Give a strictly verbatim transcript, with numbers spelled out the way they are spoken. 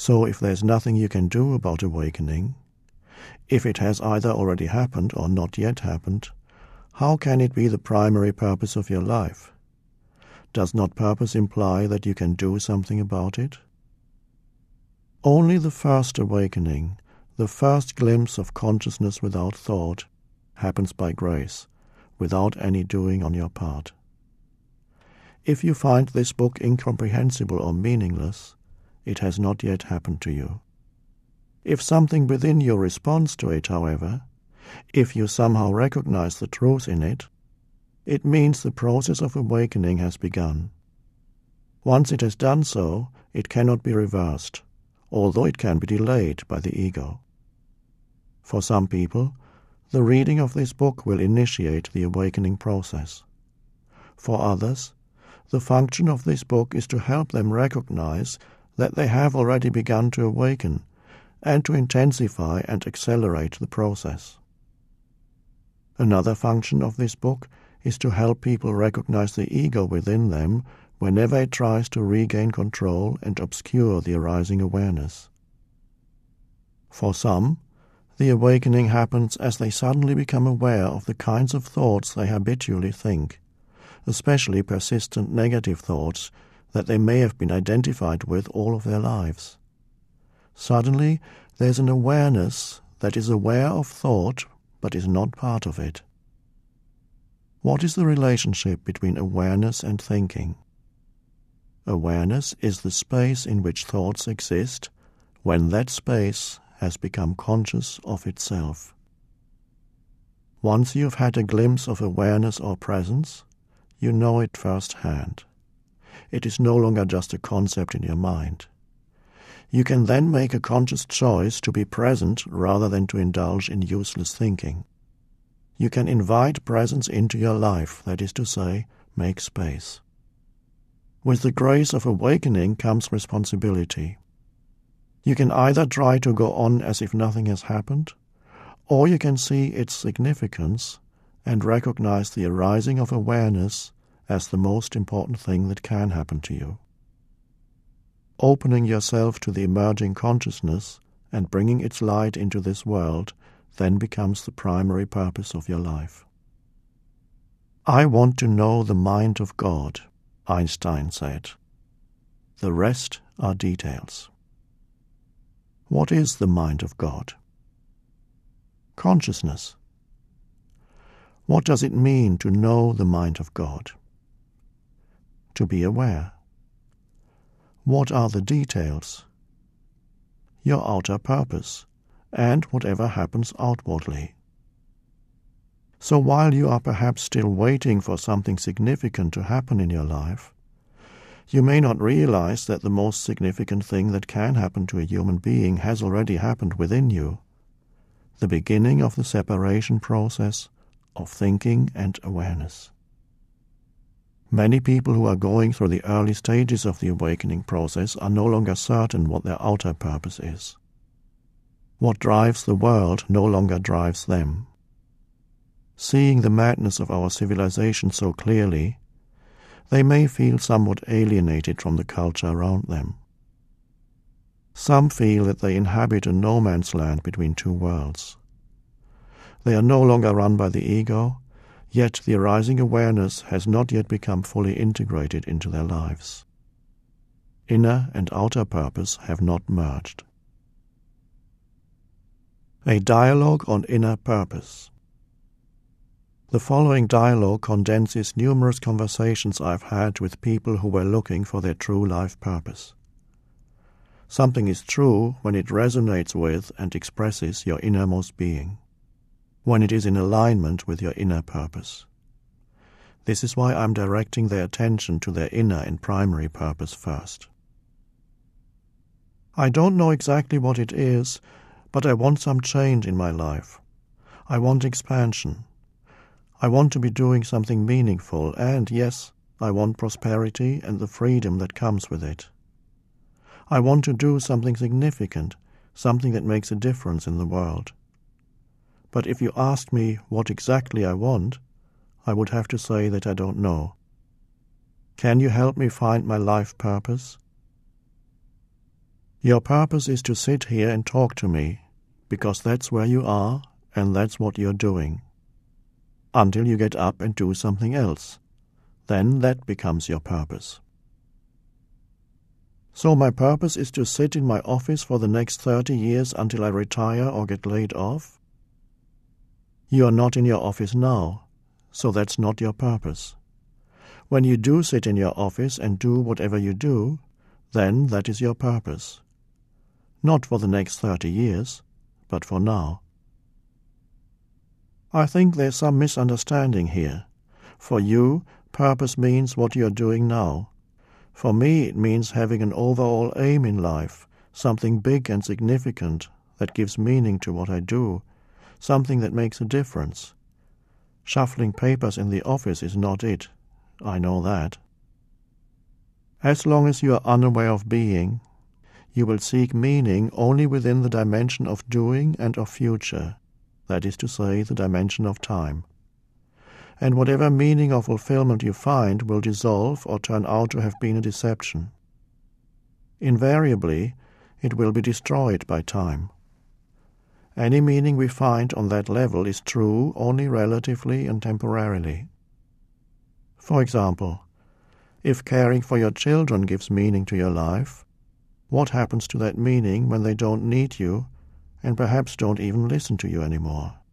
So if there's nothing you can do about awakening, if it has either already happened or not yet happened, how can it be the primary purpose of your life? Does not purpose imply that you can do something about it? Only the first awakening, the first glimpse of consciousness without thought, happens by grace, without any doing on your part. If you find this book incomprehensible or meaningless, it has not yet happened to you. If something within you responds to it, however, if you somehow recognize the truth in it, it means the process of awakening has begun. Once it has done so, it cannot be reversed, although it can be delayed by the ego. For some people, the reading of this book will initiate the awakening process. For others, the function of this book is to help them recognize that they have already begun to awaken and to intensify and accelerate the process. Another function of this book is to help people recognize the ego within them whenever it tries to regain control and obscure the arising awareness. For some, the awakening happens as they suddenly become aware of the kinds of thoughts they habitually think, especially persistent negative thoughts that they may have been identified with all of their lives. Suddenly, there's an awareness that is aware of thought but is not part of it. What is the relationship between awareness and thinking? Awareness is the space in which thoughts exist when that space has become conscious of itself. Once you've had a glimpse of awareness or presence, you know it firsthand. It is no longer just a concept in your mind. You can then make a conscious choice to be present rather than to indulge in useless thinking. You can invite presence into your life, that is to say, make space. With the grace of awakening comes responsibility. You can either try to go on as if nothing has happened, or you can see its significance and recognize the arising of awareness as the most important thing that can happen to you. Opening yourself to the emerging consciousness and bringing its light into this world then becomes the primary purpose of your life. I want to know the mind of God, Einstein said. The rest are details. What is the mind of God? Consciousness. What does it mean to know the mind of God? To be aware. What are the details? Your outer purpose, and whatever happens outwardly. So while you are perhaps still waiting for something significant to happen in your life, you may not realize that the most significant thing that can happen to a human being has already happened within you, the beginning of the separation process of thinking and awareness. Many people who are going through the early stages of the awakening process are no longer certain what their outer purpose is. What drives the world no longer drives them. Seeing the madness of our civilization so clearly, they may feel somewhat alienated from the culture around them. Some feel that they inhabit a no man's land between two worlds. They are no longer run by the ego, yet the arising awareness has not yet become fully integrated into their lives. Inner and outer purpose have not merged. A dialogue on inner purpose. The following dialogue condenses numerous conversations I've had with people who were looking for their true life purpose. Something is true when it resonates with and expresses your innermost being, when it is in alignment with your inner purpose. This is why I'm directing their attention to their inner and primary purpose first. I don't know exactly what it is, but I want some change in my life. I want expansion. I want to be doing something meaningful, and, yes, I want prosperity and the freedom that comes with it. I want to do something significant, something that makes a difference in the world. But if you asked me what exactly I want, I would have to say that I don't know. Can you help me find my life purpose? Your purpose is to sit here and talk to me, because that's where you are and that's what you're doing. Until you get up and do something else. Then that becomes your purpose. So my purpose is to sit in my office for the next thirty years until I retire or get laid off? You are not in your office now, so that's not your purpose. When you do sit in your office and do whatever you do, then that is your purpose. Not for the next thirty years, but for now. I think there's some misunderstanding here. For you, purpose means what you're doing now. For me, it means having an overall aim in life, something big and significant that gives meaning to what I do, something that makes a difference. Shuffling papers in the office is not it. I know that. As long as you are unaware of being, you will seek meaning only within the dimension of doing and of future, that is to say, the dimension of time. And whatever meaning or fulfillment you find will dissolve or turn out to have been a deception. Invariably, it will be destroyed by time. Any meaning we find on that level is true only relatively and temporarily. For example, if caring for your children gives meaning to your life, what happens to that meaning when they don't need you and perhaps don't even listen to you anymore?